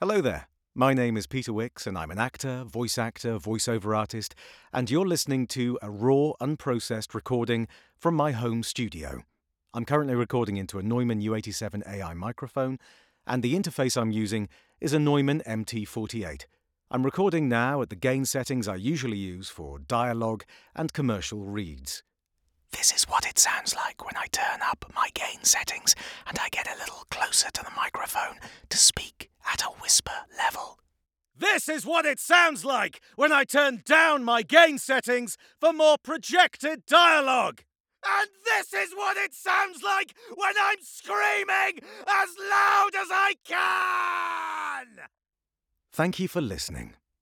Hello there. My name is Peter Wicks, and I'm an actor, voiceover artist, and you're listening to a raw, unprocessed recording from my home studio. I'm currently recording into a Neumann U87 AI microphone, and the interface I'm using is a Neumann MT48. I'm recording now at the gain settings I usually use for dialogue and commercial reads. This is what it sounds like when I turn up my gain settings and I get a little closer to the microphone to speak at a whisper level. This is what it sounds like when I turn down my gain settings for more projected dialogue. And this is what it sounds like when I'm screaming as loud as I can! Thank you for listening.